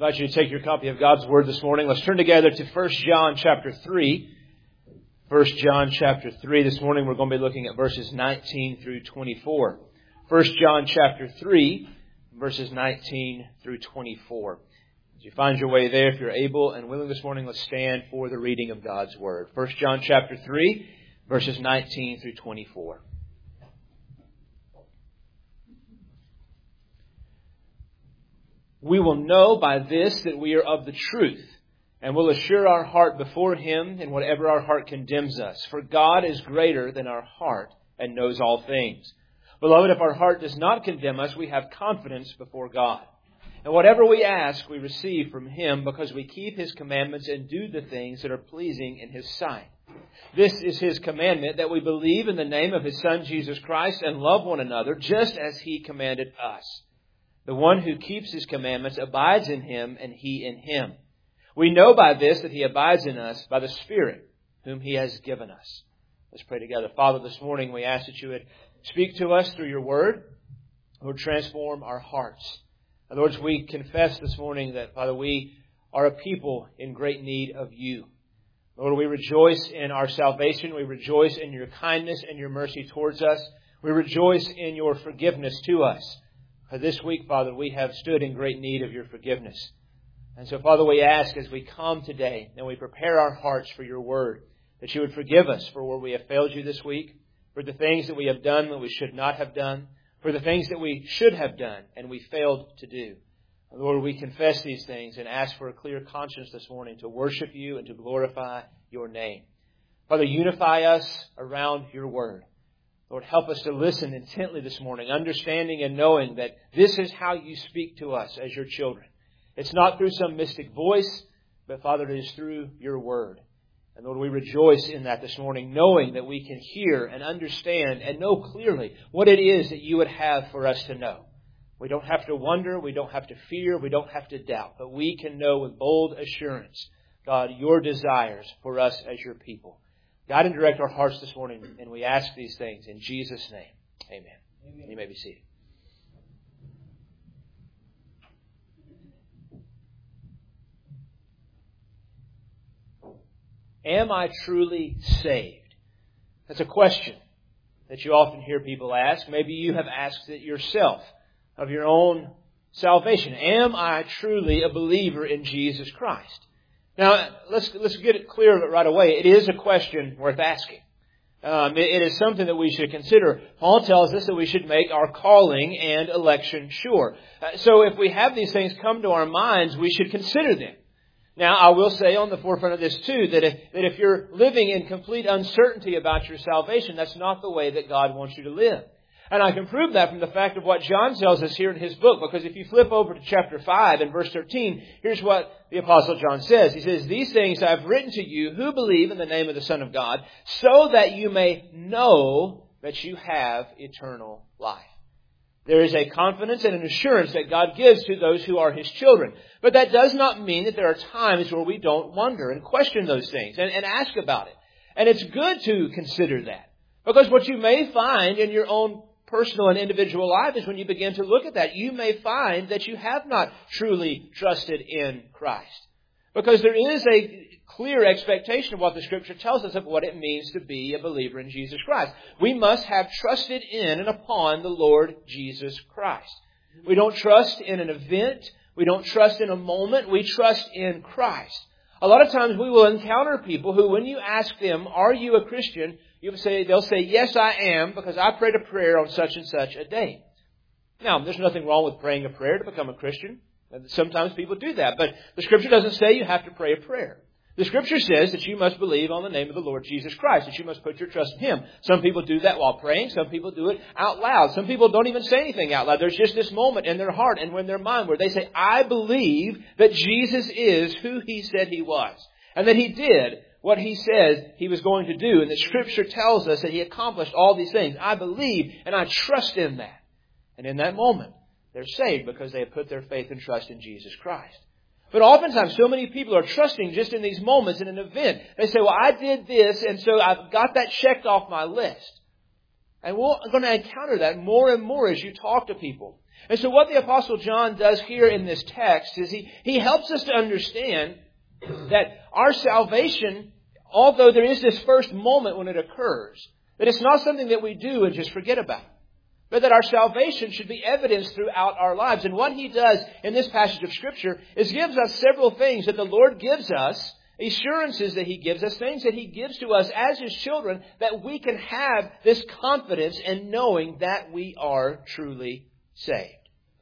I invite you to take your copy of God's Word this morning. Let's turn together to 1 John chapter 3. 1 John chapter 3. This morning we're going to be looking at verses 19 through 24. 1 John chapter 3, verses 19 through 24. As you find your way there, if you're able and willing this morning, let's stand for the reading of God's Word. 1 John chapter 3, verses 19 through 24. We will know by this that we are of the truth, and will assure our heart before Him in whatever our heart condemns us. For God is greater than our heart and knows all things. Beloved, if our heart does not condemn us, we have confidence before God. And whatever we ask, we receive from Him, because we keep His commandments and do the things that are pleasing in His sight. This is His commandment, that we believe in the name of His Son, Jesus Christ, and love one another, just as He commanded us. The one who keeps His commandments abides in Him, and He in him. We know by this that He abides in us by the Spirit, whom He has given us. Let's pray together. Father, this morning we ask that You would speak to us through Your Word. Lord, transform our hearts. And Lord, we confess this morning that, Father, we are a people in great need of You. Lord, we rejoice in our salvation. We rejoice in Your kindness and Your mercy towards us. We rejoice in Your forgiveness to us. For this week, Father, we have stood in great need of Your forgiveness. And so, Father, we ask as we come today and we prepare our hearts for Your Word, that You would forgive us for where we have failed You this week, for the things that we have done that we should not have done, for the things that we should have done and we failed to do. And Lord, we confess these things and ask for a clear conscience this morning to worship You and to glorify Your name. Father, unify us around Your Word. Lord, help us to listen intently this morning, understanding and knowing that this is how You speak to us as Your children. It's not through some mystic voice, but Father, it is through Your Word. And Lord, we rejoice in that this morning, knowing that we can hear and understand and know clearly what it is that You would have for us to know. We don't have to wonder, we don't have to fear, we don't have to doubt, but we can know with bold assurance, God, Your desires for us as Your people. Guide and direct our hearts this morning, and we ask these things in Jesus' name. Amen. Amen. You may be seated. Am I truly saved? That's a question that you often hear people ask. Maybe you have asked it yourself of your own salvation. Am I truly a believer in Jesus Christ? Now, let's get it clear right away. It is a question worth asking. It is something that we should consider. Paul tells us that we should make our calling and election sure. So if we have these things come to our minds, we should consider them. Now, I will say on the forefront of this too, that if you're living in complete uncertainty about your salvation, that's not the way that God wants you to live. And I can prove that from the fact of what John tells us here in his book, because if you flip over to chapter 5 and verse 13, here's what the Apostle John says. He says, "These things I have written to you who believe in the name of the Son of God, so that you may know that you have eternal life." There is a confidence and an assurance that God gives to those who are His children. But that does not mean that there are times where we don't wonder and question those things and ask about it. And it's good to consider that. Because what you may find in your own personal and individual life is when you begin to look at that, you may find that you have not truly trusted in Christ. Because there is a clear expectation of what the Scripture tells us of what it means to be a believer in Jesus Christ. We must have trusted in and upon the Lord Jesus Christ. We don't trust in an event. We don't trust in a moment. We trust in Christ. A lot of times we will encounter people who, when you ask them, "Are you a Christian?" they'll say, "Yes, I am, because I prayed a prayer on such and such a date." Now, there's nothing wrong with praying a prayer to become a Christian. Sometimes people do that, but the Scripture doesn't say you have to pray a prayer. The Scripture says that you must believe on the name of the Lord Jesus Christ, that you must put your trust in Him. Some people do that while praying. Some people do it out loud. Some people don't even say anything out loud. There's just this moment in their heart and in their mind where they say, "I believe that Jesus is who He said He was, and that He did what He says He was going to do, and the Scripture tells us that He accomplished all these things. I believe and I trust in that." And in that moment, they're saved because they have put their faith and trust in Jesus Christ. But oftentimes, so many people are trusting just in these moments in an event. They say, "Well, I did this, and so I've got that checked off my list." And we're going to encounter that more and more as you talk to people. And so what the Apostle John does here in this text is he helps us to understand that our salvation, although there is this first moment when it occurs, that it's not something that we do and just forget about, but that our salvation should be evidenced throughout our lives. And what he does in this passage of Scripture is gives us several things that the Lord gives us, assurances that He gives us, things that He gives to us as His children, that we can have this confidence in knowing that we are truly saved.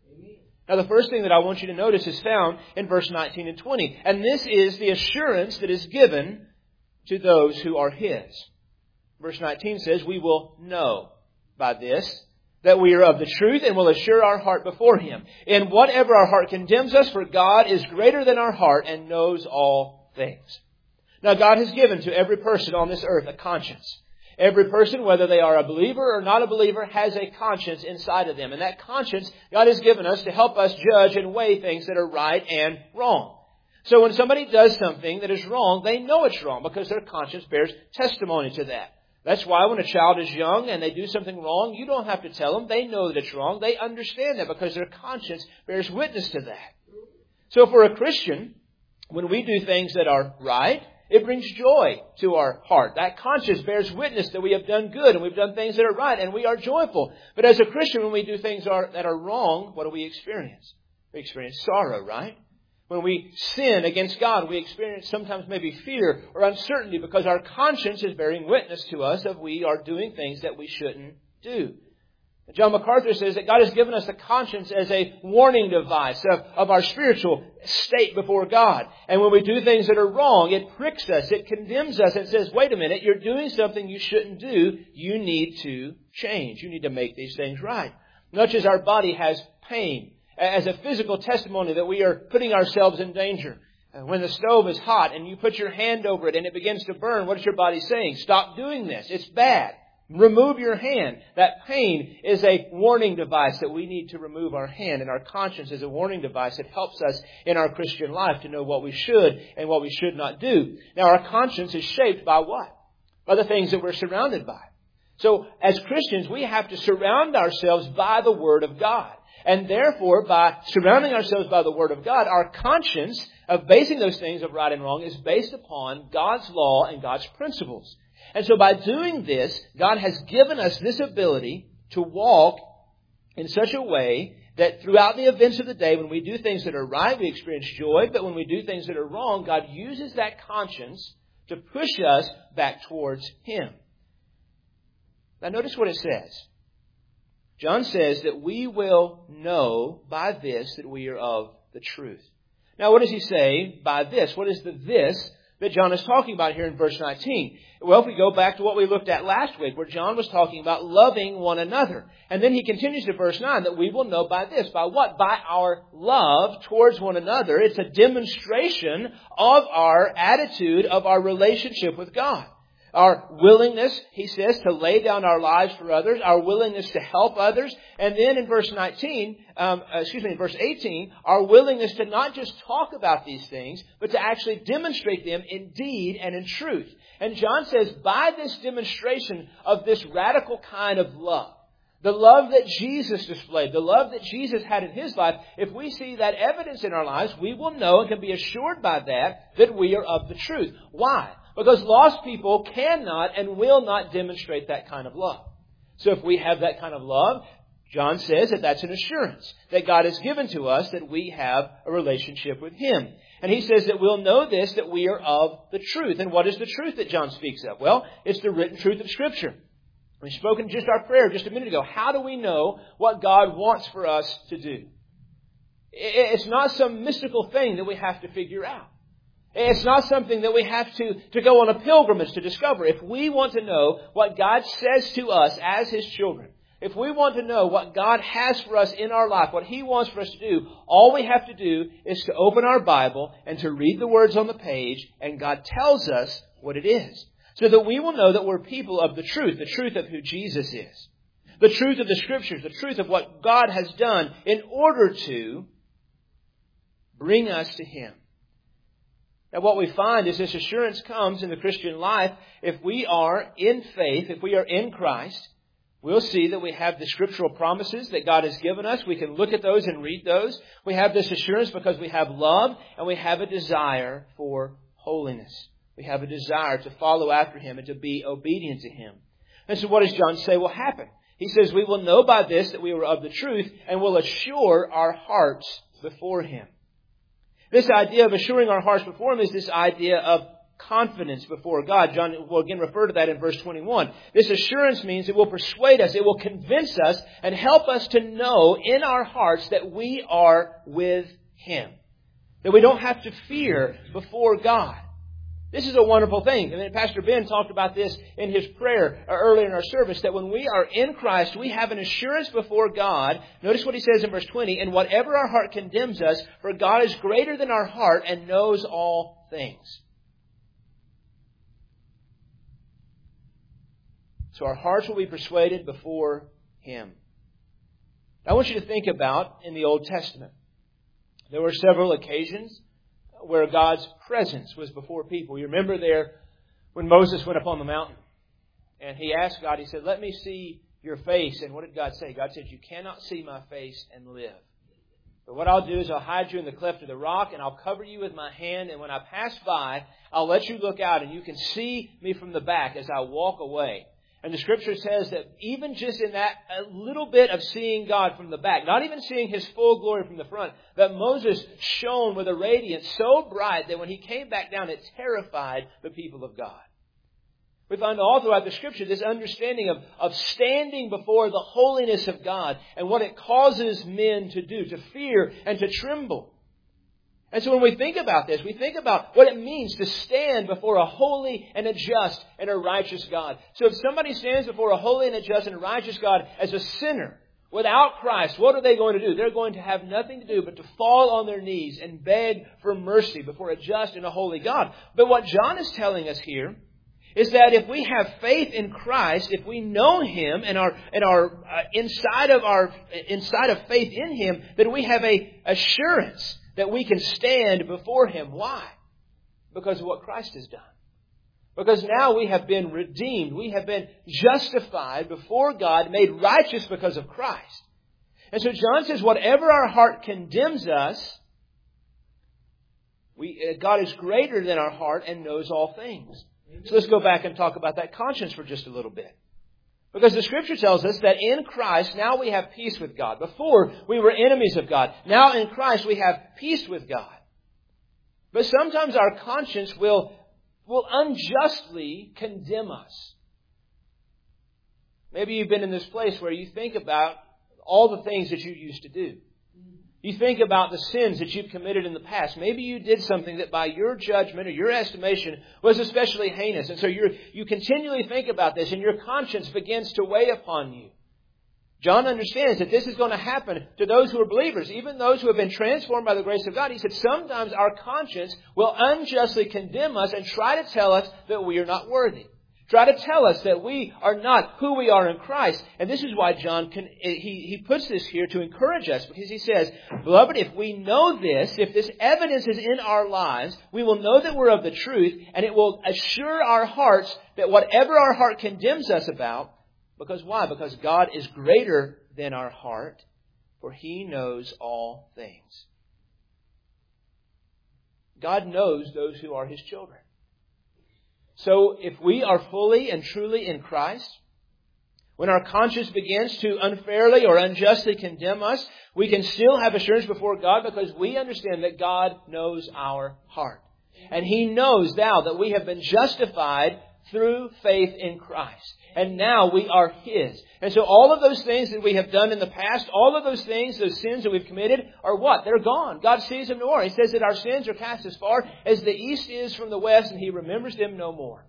Now, the first thing that I want you to notice is found in verse 19 and 20. And this is the assurance that is given to those who are His. Verse 19 says, we will know by this that we are of the truth and will assure our heart before Him. In whatever our heart condemns us, for God is greater than our heart and knows all things. Now, God has given to every person on this earth a conscience. Every person, whether they are a believer or not a believer, has a conscience inside of them. And that conscience, God has given us to help us judge and weigh things that are right and wrong. So when somebody does something that is wrong, they know it's wrong because their conscience bears testimony to that. That's why when a child is young and they do something wrong, you don't have to tell them. They know that it's wrong. They understand that because their conscience bears witness to that. So for a Christian, when we do things that are right, it brings joy to our heart. That conscience bears witness that we have done good and we've done things that are right and we are joyful. But as a Christian, when we do things that are wrong, what do we experience? We experience sorrow, right? When we sin against God, we experience sometimes maybe fear or uncertainty because our conscience is bearing witness to us that we are doing things that we shouldn't do. John MacArthur says that God has given us a conscience as a warning device of our spiritual state before God. And when we do things that are wrong, it pricks us, it condemns us, and says, wait a minute, you're doing something you shouldn't do. You need to change. You need to make these things right. Much as our body has pain, as a physical testimony that we are putting ourselves in danger. When the stove is hot and you put your hand over it and it begins to burn, what is your body saying? Stop doing this. It's bad. Remove your hand. That pain is a warning device that we need to remove our hand. And our conscience is a warning device that helps us in our Christian life to know what we should and what we should not do. Now, our conscience is shaped by what? By the things that we're surrounded by. So, as Christians, we have to surround ourselves by the Word of God. And therefore, by surrounding ourselves by the Word of God, our conscience of basing those things of right and wrong is based upon God's law and God's principles. And so by doing this, God has given us this ability to walk in such a way that throughout the events of the day, when we do things that are right, we experience joy. But when we do things that are wrong, God uses that conscience to push us back towards Him. Now notice what it says. John says that we will know by this that we are of the truth. Now what does he say by this? What is the this that John is talking about here in verse 19? Well, if we go back to what we looked at last week, where John was talking about loving one another. And then he continues to verse 9 that we will know by this. By what? By our love towards one another. It's a demonstration of our attitude, of our relationship with God. Our willingness, he says, to lay down our lives for others, our willingness to help others. And then in verse 18, our willingness to not just talk about these things, but to actually demonstrate them in deed and in truth. And John says, by this demonstration of this radical kind of love, the love that Jesus displayed, the love that Jesus had in His life, if we see that evidence in our lives, we will know and can be assured by that we are of the truth. Why? Because lost people cannot and will not demonstrate that kind of love. So if we have that kind of love, John says that that's an assurance that God has given to us that we have a relationship with Him. And he says that we'll know this, that we are of the truth. And what is the truth that John speaks of? Well, it's the written truth of Scripture. We've spoken just our prayer just a minute ago. How do we know what God wants for us to do? It's not some mystical thing that we have to figure out. It's not something that we have to go on a pilgrimage to discover. If we want to know what God says to us as His children, if we want to know what God has for us in our life, what He wants for us to do, all we have to do is to open our Bible and to read the words on the page, and God tells us what it is. So that we will know that we're people of the truth of who Jesus is. The truth of the Scriptures, the truth of what God has done in order to bring us to Him. Now what we find is this assurance comes in the Christian life if we are in faith, if we are in Christ, we'll see that we have the scriptural promises that God has given us. We can look at those and read those. We have this assurance because we have love and we have a desire for holiness. We have a desire to follow after Him and to be obedient to Him. And so what does John say will happen? He says, we will know by this that we are of the truth and will assure our hearts before Him. This idea of assuring our hearts before Him is this idea of confidence before God. John will again refer to that in verse 21. This assurance means it will persuade us, it will convince us, and help us to know in our hearts that we are with Him. That we don't have to fear before God. This is a wonderful thing. And then Pastor Ben talked about this in his prayer earlier in our service, that when we are in Christ, we have an assurance before God. Notice what he says in verse 20, and whatever our heart condemns us, for God is greater than our heart and knows all things. So our hearts will be persuaded before Him. I want you to think about in the Old Testament. There were several occasions where God's presence was before people. You remember there when Moses went up on the mountain and he asked God, he said, let me see your face. And what did God say? God said, you cannot see my face and live. But what I'll do is I'll hide you in the cleft of the rock and I'll cover you with my hand. And when I pass by, I'll let you look out and you can see me from the back as I walk away. And the Scripture says that even just in that a little bit of seeing God from the back, not even seeing His full glory from the front, that Moses shone with a radiance so bright that when he came back down, it terrified the people of God. We find all throughout the Scripture this understanding of standing before the holiness of God and what it causes men to do, to fear and to tremble. And so when we think about this, we think about what it means to stand before a holy and a just and a righteous God. So if somebody stands before a holy and a just and a righteous God as a sinner without Christ, what are they going to do? They're going to have nothing to do but to fall on their knees and beg for mercy before a just and a holy God. But what John is telling us here is that if we have faith in Christ, if we know Him and are inside of faith in Him, then we have a assurance that we can stand before Him. Why? Because of what Christ has done. Because now we have been redeemed. We have been justified before God, made righteous because of Christ. And so John says, whatever our heart condemns us, God is greater than our heart and knows all things. So let's go back and talk about that conscience for just a little bit. Because the Scripture tells us that in Christ, now we have peace with God. Before, we were enemies of God. Now in Christ, we have peace with God. But sometimes our conscience will unjustly condemn us. Maybe you've been in this place where you think about all the things that you used to do. You think about the sins that you've committed in the past. Maybe you did something that by your judgment or your estimation was especially heinous. And so you continually think about this and your conscience begins to weigh upon you. John understands that this is going to happen to those who are believers, even those who have been transformed by the grace of God. He said sometimes our conscience will unjustly condemn us and try to tell us that we are not worthy. Try to tell us that we are not who we are in Christ. And this is why John he puts this here to encourage us. Because he says, beloved, if we know this, if this evidence is in our lives, we will know that we're of the truth. And it will assure our hearts that whatever our heart condemns us about, because why? Because God is greater than our heart, for He knows all things. God knows those who are His children. So if we are fully and truly in Christ, when our conscience begins to unfairly or unjustly condemn us, we can still have assurance before God because we understand that God knows our heart. And He knows now that we have been justified through faith in Christ. And now we are His. And so all of those things that we have done in the past, all of those things, those sins that we've committed, are what? They're gone. God sees them no more. He says that our sins are cast as far as the east is from the west, and He remembers them no more.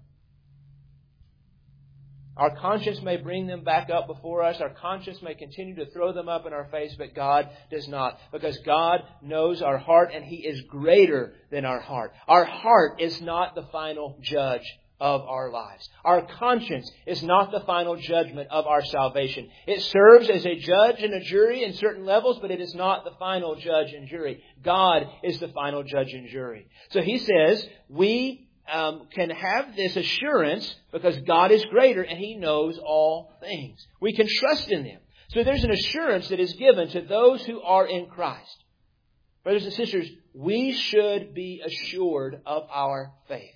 Our conscience may bring them back up before us. Our conscience may continue to throw them up in our face, but God does not. Because God knows our heart, and He is greater than our heart. Our heart is not the final judge of our lives. Our conscience is not the final judgment of our salvation. It serves as a judge and a jury in certain levels, but it is not the final judge and jury. God is the final judge and jury. So he says, we can have this assurance because God is greater and He knows all things. We can trust in Him. So there's an assurance that is given to those who are in Christ. Brothers and sisters, we should be assured of our faith.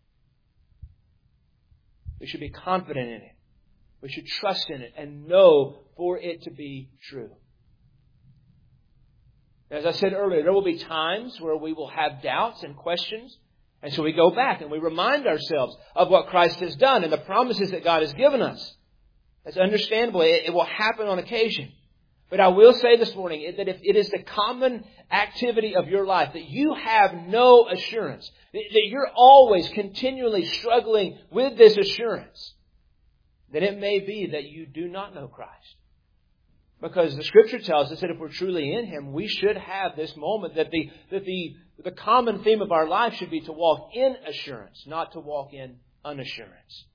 We should be confident in it. We should trust in it and know for it to be true. As I said earlier, there will be times where we will have doubts and questions. And so we go back and we remind ourselves of what Christ has done and the promises that God has given us. That's understandable. It will happen on occasion. But I will say this morning that if it is the common activity of your life, that you have no assurance, that you're always continually struggling with this assurance, then it may be that you do not know Christ. Because the Scripture tells us that if we're truly in Him, we should have this moment that the common theme of our life should be to walk in assurance, not to walk in unassurance.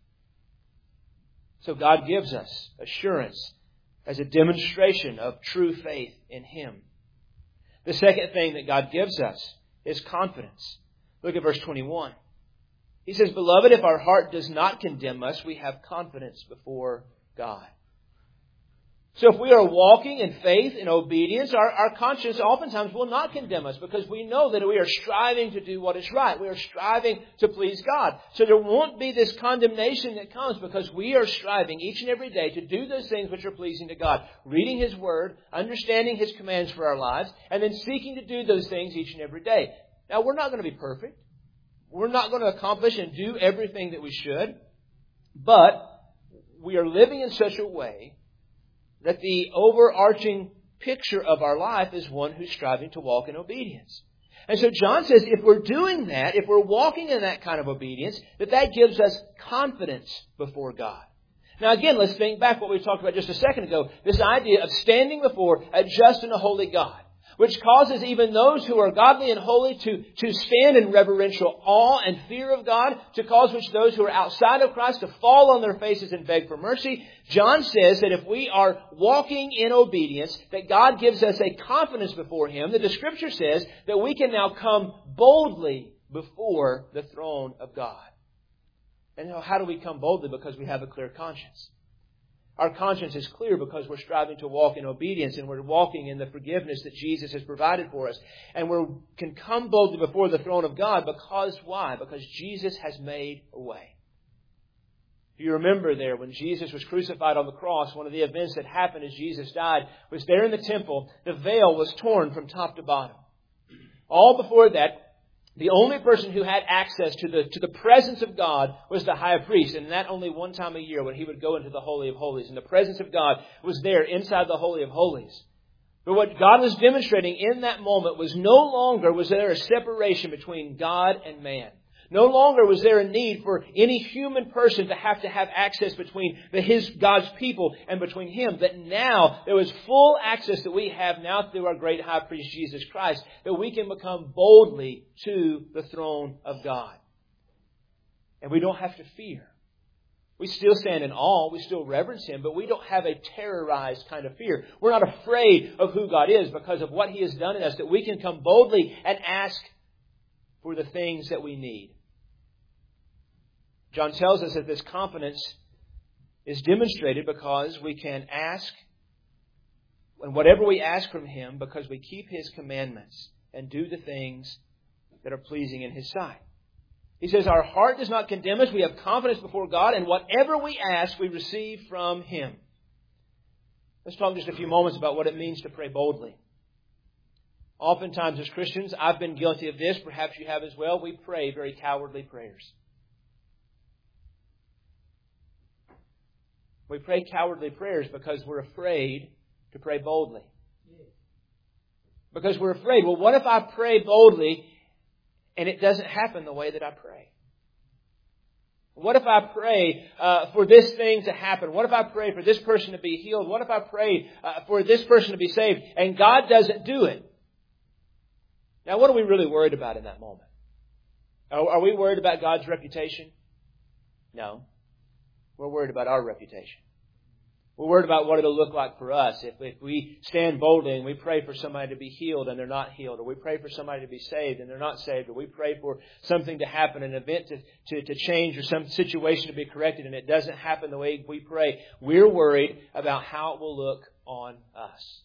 So God gives us assurance as a demonstration of true faith in Him. The second thing that God gives us is confidence. Look at verse 21. He says, "Beloved, if our heart does not condemn us, we have confidence before God." So if we are walking in faith and obedience, our conscience oftentimes will not condemn us because we know that we are striving to do what is right. We are striving to please God. So there won't be this condemnation that comes because we are striving each and every day to do those things which are pleasing to God. Reading His Word, understanding His commands for our lives, and then seeking to do those things each and every day. Now, we're not going to be perfect. We're not going to accomplish and do everything that we should. But we are living in such a way that the overarching picture of our life is one who's striving to walk in obedience. And so John says if we're doing that, if we're walking in that kind of obedience, that gives us confidence before God. Now again, let's think back what we talked about just a second ago. This idea of standing before a just and a holy God, which causes even those who are godly and holy to stand in reverential awe and fear of God, to cause which those who are outside of Christ to fall on their faces and beg for mercy. John says that if we are walking in obedience, that God gives us a confidence before Him, that the Scripture says that we can now come boldly before the throne of God. And how do we come boldly? Because we have a clear conscience. Our conscience is clear because we're striving to walk in obedience and we're walking in the forgiveness that Jesus has provided for us. And we can come boldly before the throne of God because why? Because Jesus has made a way. If you remember there, when Jesus was crucified on the cross, one of the events that happened as Jesus died was there in the temple, the veil was torn from top to bottom. All before that, the only person who had access to the presence of God was the high priest, and that only one time a year when he would go into the Holy of Holies. And the presence of God was there inside the Holy of Holies. But what God was demonstrating in that moment was no longer was there a separation between God and man. No longer was there a need for any human person to have access between God's people and between Him. But now there was full access that we have now through our great high priest Jesus Christ, that we can become boldly to the throne of God. And we don't have to fear. We still stand in awe. We still reverence Him, but we don't have a terrorized kind of fear. We're not afraid of who God is because of what He has done in us, that we can come boldly and ask for the things that we need. John tells us that this confidence is demonstrated because we can ask, and whatever we ask from Him, because we keep His commandments and do the things that are pleasing in His sight. He says our heart does not condemn us. We have confidence before God, and whatever we ask, we receive from Him. Let's talk just a few moments about what it means to pray boldly. Oftentimes as Christians, I've been guilty of this, perhaps you have as well, we pray very cowardly prayers. We pray cowardly prayers because we're afraid to pray boldly. Because we're afraid, well, what if I pray boldly and it doesn't happen the way that I pray? What if I pray for this thing to happen? What if I pray for this person to be healed? What if I pray for this person to be saved and God doesn't do it? Now, what are we really worried about in that moment? Are we worried about God's reputation? No. We're worried about our reputation. We're worried about what it'll look like for us. If we stand boldly and we pray for somebody to be healed and they're not healed, or we pray for somebody to be saved and they're not saved, or we pray for something to happen, an event to change, or some situation to be corrected, and it doesn't happen the way we pray, we're worried about how it will look on us.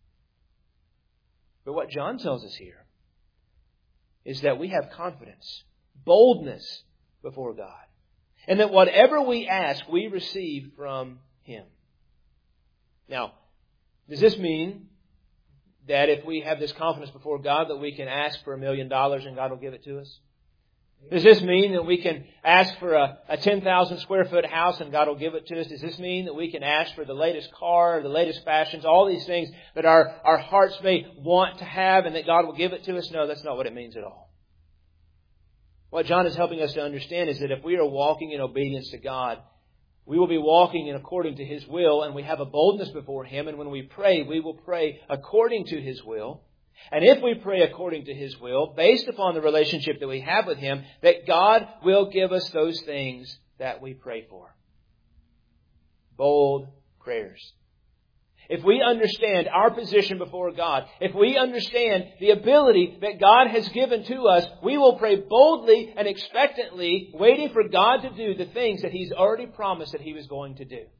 But what John tells us here is that we have confidence, boldness before God, and that whatever we ask, we receive from Him. Now, does this mean that if we have this confidence before God that we can ask for $1 million and God will give it to us? Does this mean that we can ask for a 10,000 square foot house and God will give it to us? Does this mean that we can ask for the latest car, the latest fashions, all these things that our hearts may want to have and that God will give it to us? No, that's not what it means at all. What John is helping us to understand is that if we are walking in obedience to God, we will be walking in according to His will, and we have a boldness before Him. And when we pray, we will pray according to His will. And if we pray according to His will, based upon the relationship that we have with Him, that God will give us those things that we pray for. Bold prayers. If we understand our position before God, if we understand the ability that God has given to us, we will pray boldly and expectantly, waiting for God to do the things that He's already promised that He was going to do.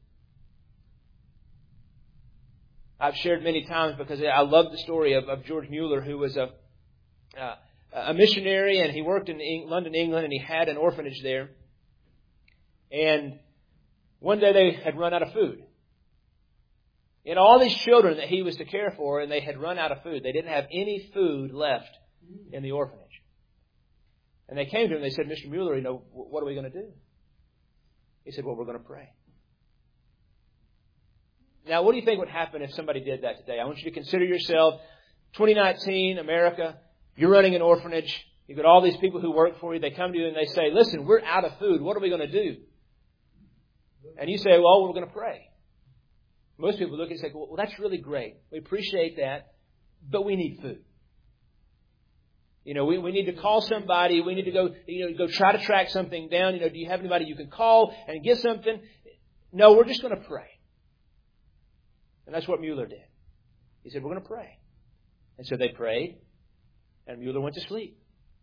I've shared many times because I love the story of George Mueller, who was a missionary, and he worked in London, England, and he had an orphanage there. And one day they had run out of food. And all these children that he was to care for, and they had run out of food. They didn't have any food left in the orphanage. And they came to him and they said, Mr. Mueller, what are we going to do? He said, well, we're going to pray. Now, what do you think would happen if somebody did that today? I want you to consider yourself, 2019, America, you're running an orphanage. You've got all these people who work for you. They come to you and they say, listen, we're out of food. What are we going to do? And you say, well, we're going to pray. Most people look and say, well, that's really great. We appreciate that, but we need food. We need to call somebody. We need to go try to track something down. Do you have anybody you can call and get something? No, we're just going to pray. And that's what Mueller did. He said, we're going to pray. And so they prayed, and Mueller went to sleep.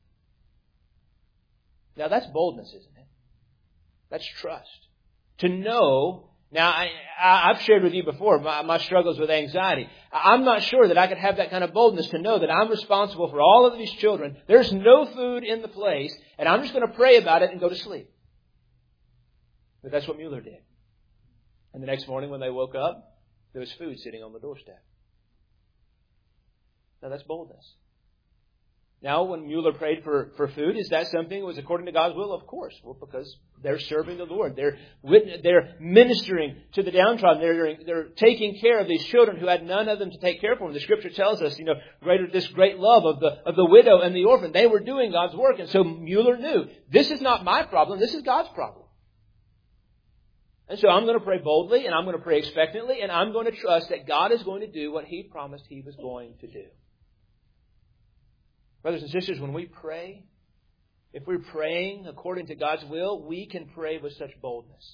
Now that's boldness, isn't it? That's trust. To know. Now, I've shared with you before my struggles with anxiety. I'm not sure that I could have that kind of boldness to know that I'm responsible for all of these children. There's no food in the place, and I'm just going to pray about it and go to sleep. But that's what Mueller did. And the next morning when they woke up, there was food sitting on the doorstep. Now, that's boldness. Now, when Mueller prayed for food, is that something that was according to God's will? Of course. Well, because they're serving the Lord. They're ministering to the downtrodden. They're taking care of these children who had none of them to take care of them. The Scripture tells us, this great love of the widow and the orphan. They were doing God's work. And so Mueller knew, this is not my problem. This is God's problem. And so I'm going to pray boldly, and I'm going to pray expectantly, and I'm going to trust that God is going to do what He promised He was going to do. Brothers and sisters, when we pray, if we're praying according to God's will, we can pray with such boldness.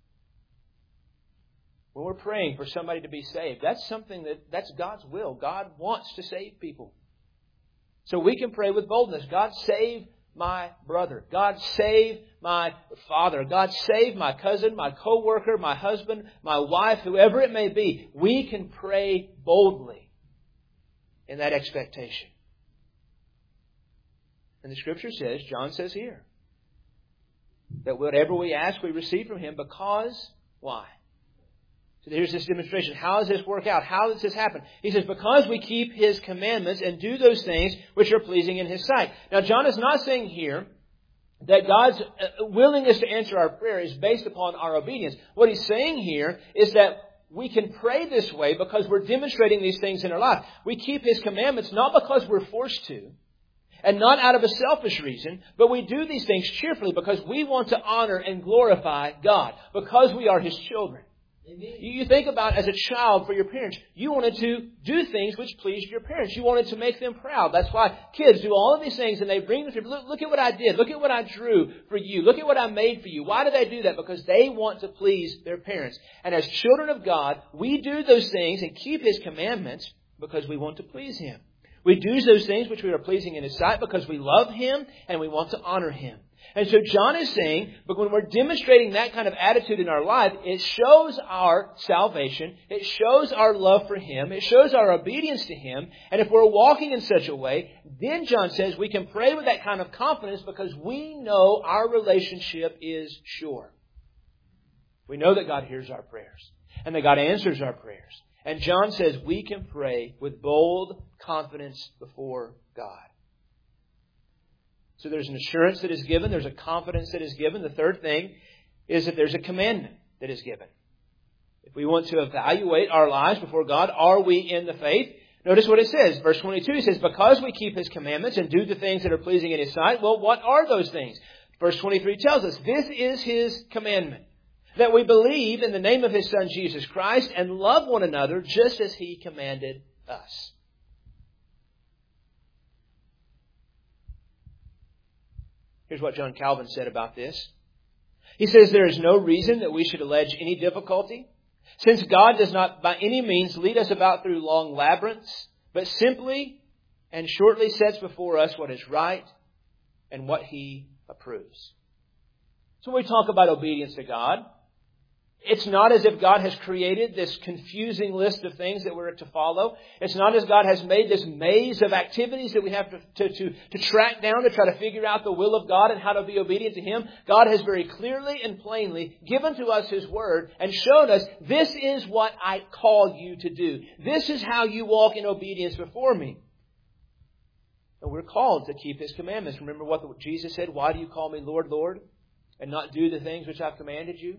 When we're praying for somebody to be saved, that's God's will. God wants to save people. So we can pray with boldness. God, save my brother. God, save my father. God, save my cousin, my co-worker, my husband, my wife, whoever it may be. We can pray boldly in that expectation. And the Scripture says, John says here, that whatever we ask, we receive from Him because, why? So here's this demonstration. How does this work out? How does this happen? He says, because we keep His commandments and do those things which are pleasing in His sight. Now, John is not saying here that God's willingness to answer our prayer is based upon our obedience. What He's saying here is that we can pray this way because we're demonstrating these things in our life. We keep His commandments not because we're forced to, and not out of a selfish reason, but we do these things cheerfully because we want to honor and glorify God, because we are His children. You think about as a child for your parents, you wanted to do things which pleased your parents. You wanted to make them proud. That's why kids do all of these things and they bring them to, look at what I did. Look at what I drew for you. Look at what I made for you. Why do they do that? Because they want to please their parents. And as children of God, we do those things and keep His commandments because we want to please Him. We do those things which we are pleasing in His sight because we love Him and we want to honor Him. And so John is saying, but when we're demonstrating that kind of attitude in our life, it shows our salvation. It shows our love for Him. It shows our obedience to Him. And if we're walking in such a way, then John says we can pray with that kind of confidence because we know our relationship is sure. We know that God hears our prayers and that God answers our prayers. And John says we can pray with bold confidence before God. So there's an assurance that is given. There's a confidence that is given. The third thing is that there's a commandment that is given. If we want to evaluate our lives before God, are we in the faith? Notice what it says. Verse 22, it says, because we keep His commandments and do the things that are pleasing in His sight. Well, what are those things? Verse 23 tells us, this is His commandment, that we believe in the name of His Son, Jesus Christ, and love one another just as He commanded us. Here's what John Calvin said about this. He says, there is no reason that we should allege any difficulty, since God does not by any means lead us about through long labyrinths, but simply and shortly sets before us what is right and what He approves. So when we talk about obedience to God, it's not as if God has created this confusing list of things that we're to follow. It's not as God has made this maze of activities that we have to track down to try to figure out the will of God and how to be obedient to Him. God has very clearly and plainly given to us His Word and shown us, this is what I call you to do. This is how you walk in obedience before me. And we're called to keep His commandments. Remember what Jesus said, why do you call me Lord, Lord, and not do the things which I've commanded you?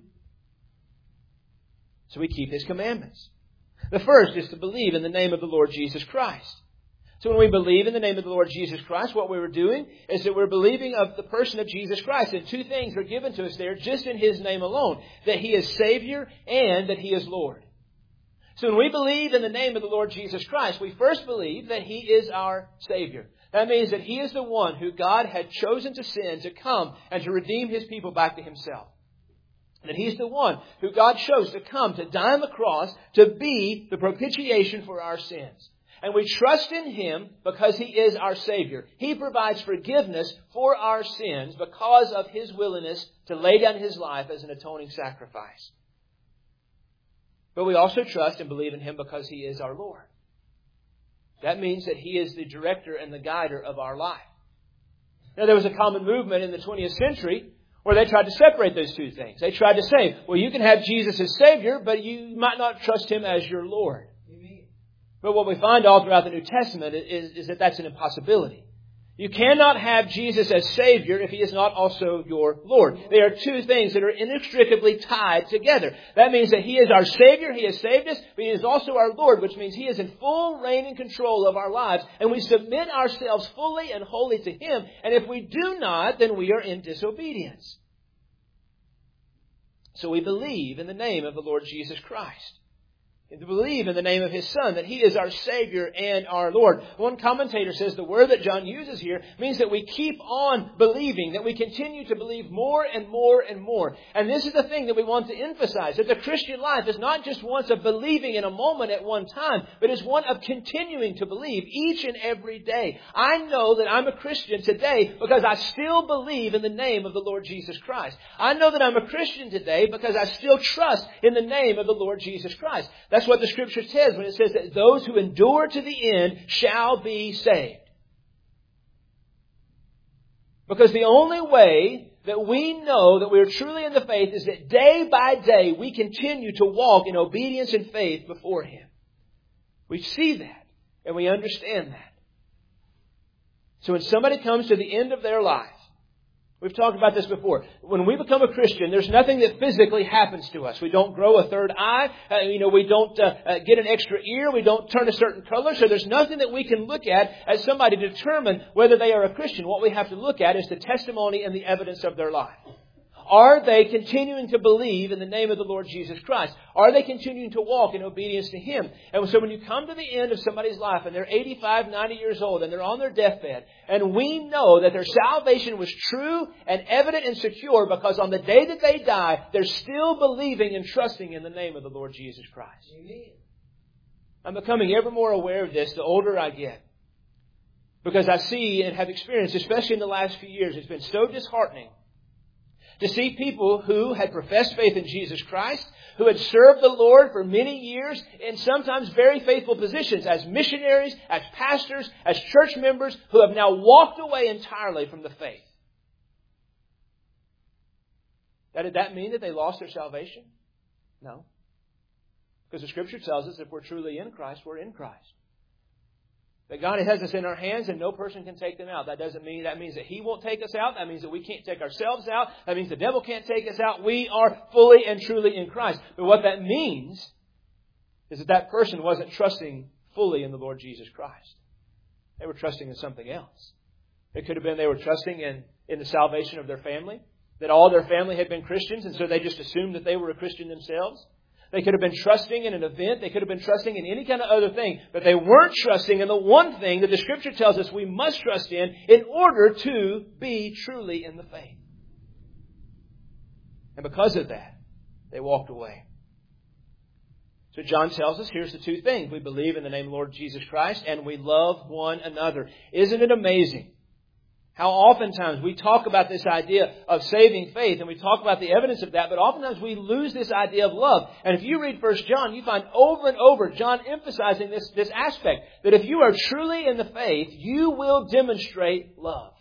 So we keep His commandments. The first is to believe in the name of the Lord Jesus Christ. So when we believe in the name of the Lord Jesus Christ, what we're doing is that we're believing of the person of Jesus Christ. And two things are given to us there just in His name alone. That He is Savior and that He is Lord. So when we believe in the name of the Lord Jesus Christ, we first believe that He is our Savior. That means that He is the one who God had chosen to send to come and to redeem His people back to Himself. That He's the one who God chose to come to die on the cross to be the propitiation for our sins. And we trust in Him because He is our Savior. He provides forgiveness for our sins because of His willingness to lay down His life as an atoning sacrifice. But we also trust and believe in Him because He is our Lord. That means that He is the director and the guider of our life. Now, there was a common movement in the 20th century where they tried to separate those two things. They tried to say, well, you can have Jesus as Savior, but you might not trust Him as your Lord. Amen. But what we find all throughout the New Testament is that that's an impossibility. You cannot have Jesus as Savior if He is not also your Lord. They are two things that are inextricably tied together. That means that He is our Savior, He has saved us, but He is also our Lord, which means He is in full reign and control of our lives. And we submit ourselves fully and wholly to Him. And if we do not, then we are in disobedience. So we believe in the name of the Lord Jesus Christ. And to believe in the name of His Son, that He is our Savior and our Lord. One commentator says the word that John uses here means that we keep on believing, that we continue to believe more and more and more. And this is the thing that we want to emphasize, that the Christian life is not just one of believing in a moment at one time, but is one of continuing to believe each and every day. I know that I'm a Christian today because I still believe in the name of the Lord Jesus Christ. I know that I'm a Christian today because I still trust in the name of the Lord Jesus Christ. That's what the Scripture says when it says that those who endure to the end shall be saved. Because the only way that we know that we are truly in the faith is that day by day we continue to walk in obedience and faith before Him. We see that and we understand that. So when somebody comes to the end of their life, we've talked about this before. When we become a Christian, there's nothing that physically happens to us. We don't grow a third eye. We don't get an extra ear. We don't turn a certain color. So there's nothing that we can look at as somebody to determine whether they are a Christian. What we have to look at is the testimony and the evidence of their life. Are they continuing to believe in the name of the Lord Jesus Christ? Are they continuing to walk in obedience to Him? And so when you come to the end of somebody's life and they're 85, 90 years old and they're on their deathbed, and we know that their salvation was true and evident and secure because on the day that they die, they're still believing and trusting in the name of the Lord Jesus Christ. Amen. I'm becoming ever more aware of this the older I get. Because I see and have experienced, especially in the last few years, it's been so disheartening to see people who had professed faith in Jesus Christ, who had served the Lord for many years in sometimes very faithful positions as missionaries, as pastors, as church members, who have now walked away entirely from the faith. Now, did that mean that they lost their salvation? No. Because the Scripture tells us if we're truly in Christ, we're in Christ. That God has us in our hands and no person can take them out. That means that He won't take us out. That means that we can't take ourselves out. That means the devil can't take us out. We are fully and truly in Christ. But what that means is that that person wasn't trusting fully in the Lord Jesus Christ. They were trusting in something else. It could have been they were trusting in the salvation of their family. That all their family had been Christians and so they just assumed that they were a Christian themselves. They could have been trusting in an event. They could have been trusting in any kind of other thing. But they weren't trusting in the one thing that the Scripture tells us we must trust in order to be truly in the faith. And because of that, they walked away. So John tells us, here's the two things. We believe in the name of the Lord Jesus Christ and we love one another. Isn't it amazing how oftentimes we talk about this idea of saving faith and we talk about the evidence of that, but oftentimes we lose this idea of love. And if you read 1 John, you find over and over John emphasizing this aspect, that if you are truly in the faith, you will demonstrate love.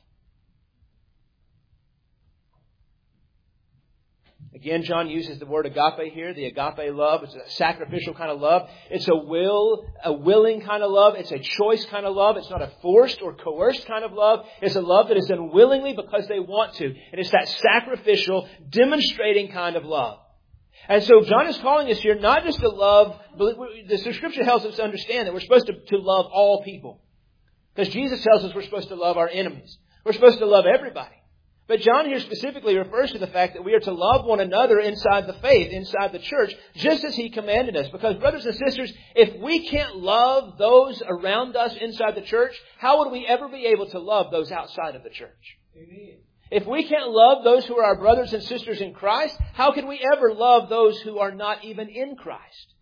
Again, John uses the word agape here, the agape love. It's a sacrificial kind of love. It's a willing kind of love. It's a choice kind of love. It's not a forced or coerced kind of love. It's a love that is done willingly because they want to. And it's that sacrificial, demonstrating kind of love. And so John is calling us here not just to love, the Scripture helps us understand that we're supposed to love all people. Because Jesus tells us we're supposed to love our enemies. We're supposed to love everybody. But John here specifically refers to the fact that we are to love one another inside the faith, inside the church, just as He commanded us. Because, brothers and sisters, if we can't love those around us inside the church, how would we ever be able to love those outside of the church? Amen. If we can't love those who are our brothers and sisters in Christ, how can we ever love those who are not even in Christ?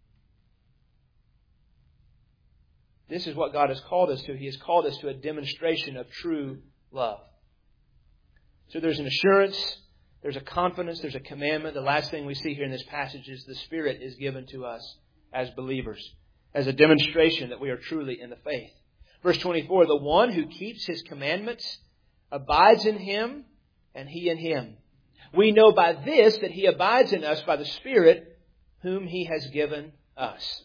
This is what God has called us to. He has called us to a demonstration of true love. So there's an assurance, there's a confidence, there's a commandment. The last thing we see here in this passage is the Spirit is given to us as believers, as a demonstration that we are truly in the faith. Verse 24, the one who keeps His commandments abides in Him and He in him. We know by this that He abides in us by the Spirit whom He has given us.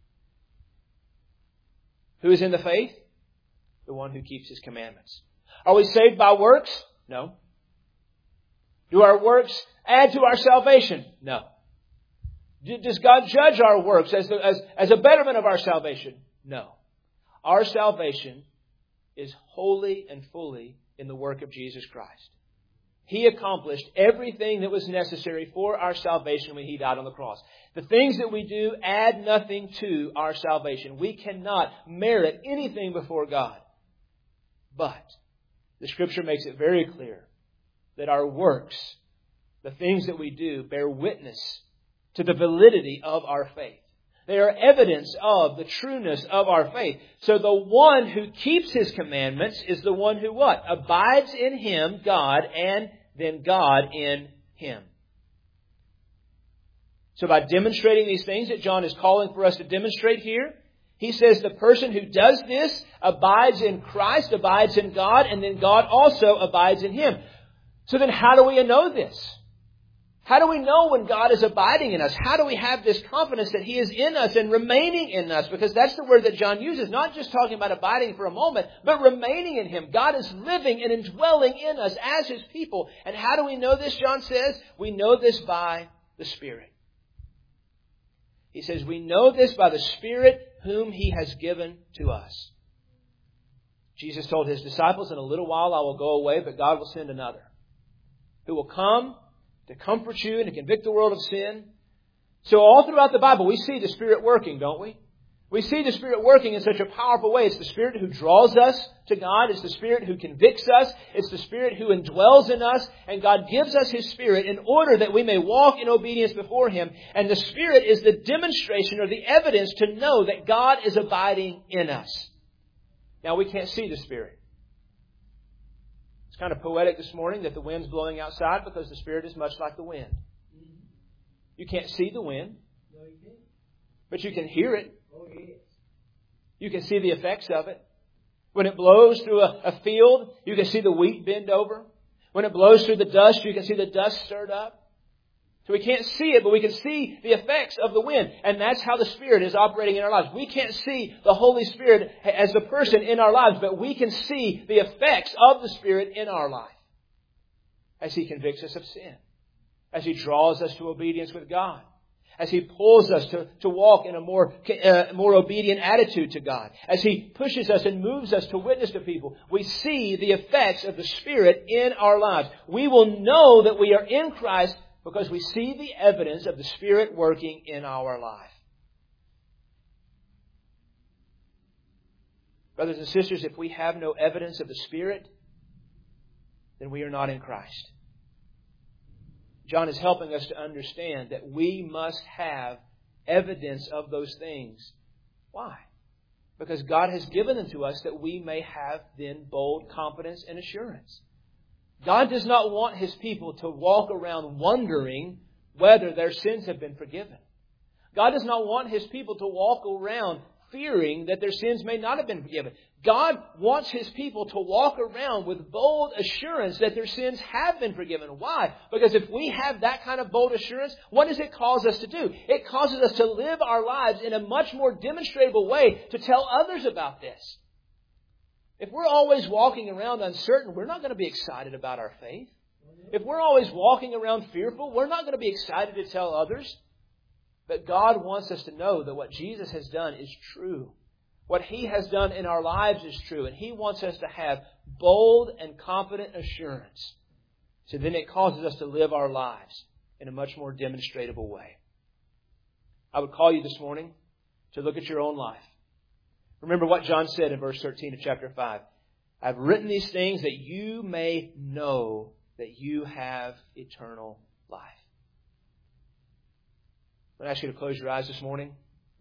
Who is in the faith? The one who keeps His commandments. Are we saved by works? No. Do our works add to our salvation? No. Does God judge our works as a betterment of our salvation? No. Our salvation is wholly and fully in the work of Jesus Christ. He accomplished everything that was necessary for our salvation when He died on the cross. The things that we do add nothing to our salvation. We cannot merit anything before God. But the Scripture makes it very clear that our works, the things that we do, bear witness to the validity of our faith. They are evidence of the trueness of our faith. So the one who keeps His commandments is the one who what? Abides in Him, God, and then God in him. So by demonstrating these things that John is calling for us to demonstrate here, he says the person who does this abides in Christ, abides in God, and then God also abides in him. So then how do we know this? How do we know when God is abiding in us? How do we have this confidence that He is in us and remaining in us? Because that's the word that John uses, not just talking about abiding for a moment, but remaining in Him. God is living and indwelling in us as His people. And how do we know this, John says? We know this by the Spirit. He says, we know this by the Spirit whom He has given to us. Jesus told His disciples, in a little while I will go away, but God will send another who will come to comfort you and to convict the world of sin. So all throughout the Bible, we see the Spirit working, don't we? We see the Spirit working in such a powerful way. It's the Spirit who draws us to God. It's the Spirit who convicts us. It's the Spirit who indwells in us. And God gives us His Spirit in order that we may walk in obedience before Him. And the Spirit is the demonstration or the evidence to know that God is abiding in us. Now, we can't see the Spirit. It's kind of poetic this morning that the wind's blowing outside because the Spirit is much like the wind. You can't see the wind, but you can hear it. You can see the effects of it. When it blows through a field, you can see the wheat bend over. When it blows through the dust, you can see the dust stirred up. So we can't see it, but we can see the effects of the wind. And that's how the Spirit is operating in our lives. We can't see the Holy Spirit as the person in our lives, but we can see the effects of the Spirit in our life as He convicts us of sin, as He draws us to obedience with God, as He pulls us to walk in a more obedient attitude to God, as He pushes us and moves us to witness to people. We see the effects of the Spirit in our lives. We will know that we are in Christ because we see the evidence of the Spirit working in our life. Brothers and sisters, if we have no evidence of the Spirit, then we are not in Christ. John is helping us to understand that we must have evidence of those things. Why? Because God has given them to us that we may have then bold confidence and assurance. God does not want His people to walk around wondering whether their sins have been forgiven. God does not want His people to walk around fearing that their sins may not have been forgiven. God wants His people to walk around with bold assurance that their sins have been forgiven. Why? Because if we have that kind of bold assurance, what does it cause us to do? It causes us to live our lives in a much more demonstrable way to tell others about this. If we're always walking around uncertain, we're not going to be excited about our faith. If we're always walking around fearful, we're not going to be excited to tell others. But God wants us to know that what Jesus has done is true. What He has done in our lives is true. And He wants us to have bold and confident assurance. So then it causes us to live our lives in a much more demonstrable way. I would call you this morning to look at your own life. Remember what John said in verse 13 of chapter 5. I've written these things that you may know that you have eternal life. I'm going to ask you to close your eyes this morning.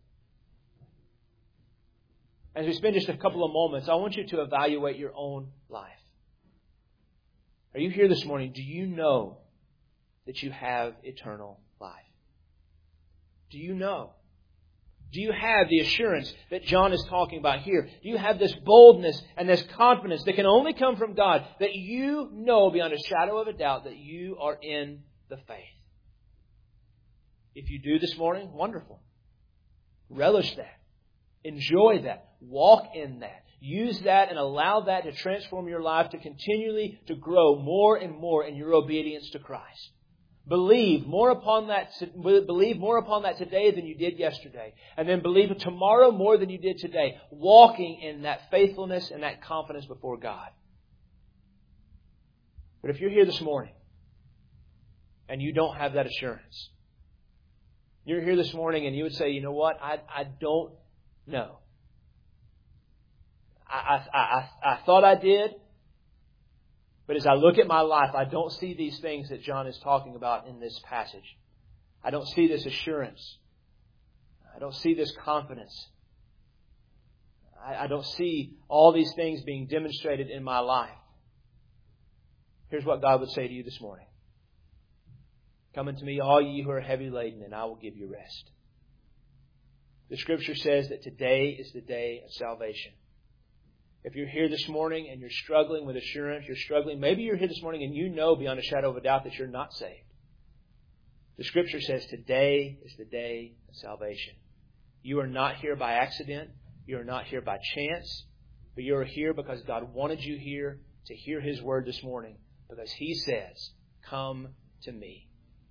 As we spend just a couple of moments, I want you to evaluate your own life. Are you here this morning? Do you know that you have eternal life? Do you know? Do you have the assurance that John is talking about here? Do you have this boldness and this confidence that can only come from God, that you know beyond a shadow of a doubt that you are in the faith? If you do this morning, wonderful. Relish that. Enjoy that. Walk in that. Use that and allow that to transform your life to continually to grow more and more in your obedience to Christ. Believe more upon that today than you did yesterday. And then believe tomorrow more than you did today. Walking in that faithfulness and that confidence before God. But if you're here this morning and you don't have that assurance, you're here this morning and you would say, you know what? I don't know. I thought I did. But as I look at my life, I don't see these things that John is talking about in this passage. I don't see this assurance. I don't see this confidence. I don't see all these things being demonstrated in my life. Here's what God would say to you this morning. Come unto me, all ye who are heavy laden, and I will give you rest. The Scripture says that today is the day of salvation. If you're here this morning and you're struggling with assurance, maybe you're here this morning and you know beyond a shadow of a doubt that you're not saved. The Scripture says today is the day of salvation. You are not here by accident. You are not here by chance. But you are here because God wanted you here to hear His word this morning. Because He says, come to me.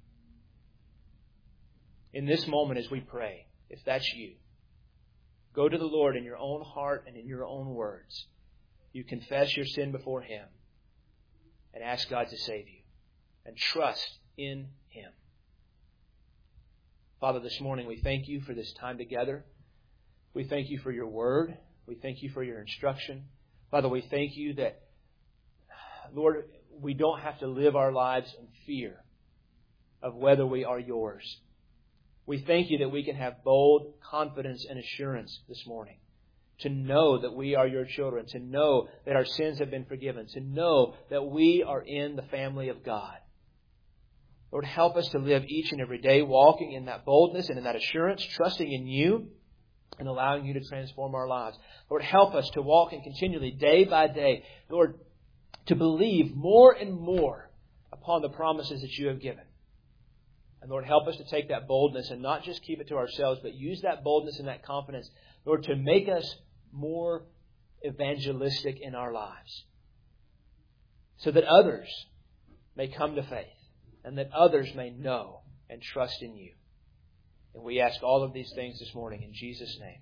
In this moment as we pray, if that's you, go to the Lord in your own heart and in your own words. You confess your sin before Him and ask God to save you. And trust in Him. Father, this morning we thank You for this time together. We thank You for Your Word. We thank You for Your instruction. Father, we thank You that, Lord, we don't have to live our lives in fear of whether we are Yours. We thank You that we can have bold confidence and assurance this morning to know that we are Your children, to know that our sins have been forgiven, to know that we are in the family of God. Lord, help us to live each and every day walking in that boldness and in that assurance, trusting in You and allowing You to transform our lives. Lord, help us to walk in continually, day by day, Lord, to believe more and more upon the promises that You have given. And Lord, help us to take that boldness and not just keep it to ourselves, but use that boldness and that confidence, Lord, to make us more evangelistic in our lives, so that others may come to faith and that others may know and trust in You. And we ask all of these things this morning in Jesus' name.